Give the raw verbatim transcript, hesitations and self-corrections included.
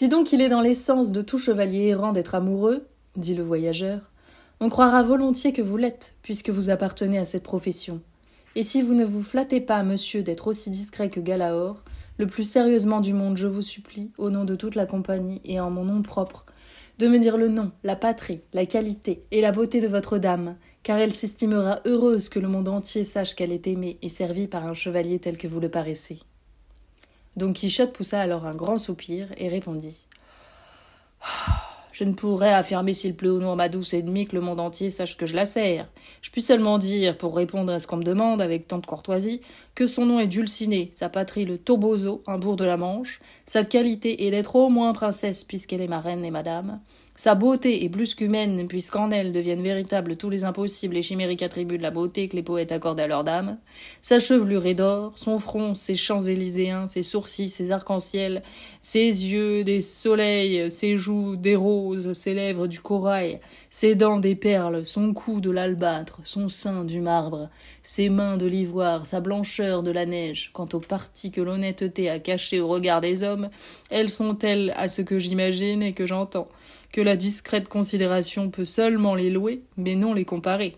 Si donc il est dans l'essence de tout chevalier errant d'être amoureux, dit le voyageur, on croira volontiers que vous l'êtes, puisque vous appartenez à cette profession. Et si vous ne vous flattez pas, monsieur, d'être aussi discret que Galaor, le plus sérieusement du monde, je vous supplie, au nom de toute la compagnie et en mon nom propre, de me dire le nom, la patrie, la qualité et la beauté de votre dame, car elle s'estimera heureuse que le monde entier sache qu'elle est aimée et servie par un chevalier tel que vous le paraissez. Don Quichotte poussa alors un grand soupir et répondit « Je ne pourrais affirmer s'il plaît ou non à ma douce ennemie que le monde entier sache que je la sers. Je puis seulement dire, pour répondre à ce qu'on me demande avec tant de courtoisie, que son nom est Dulcinée, sa patrie le Toboso, un bourg de la Manche, sa qualité est d'être au moins princesse puisqu'elle est ma reine et madame, sa beauté est plus qu'humaine puisqu'en elle deviennent véritables tous les impossibles et chimériques attributs de la beauté que les poètes accordent à leurs dames, sa chevelure est d'or, son front, ses champs élyséens, ses sourcils, ses arcs-en-ciel, ses yeux des soleils, ses joues des roses, ses lèvres du corail, ses dents des perles, son cou de l'albâtre, son sein du marbre, ses mains de l'ivoire, sa blancheur de la neige. Quant aux parties que l'honnêteté a cachées au regard des hommes, elles sont telles à ce que j'imagine et que j'entends, que la discrète considération peut seulement les louer, mais non les comparer.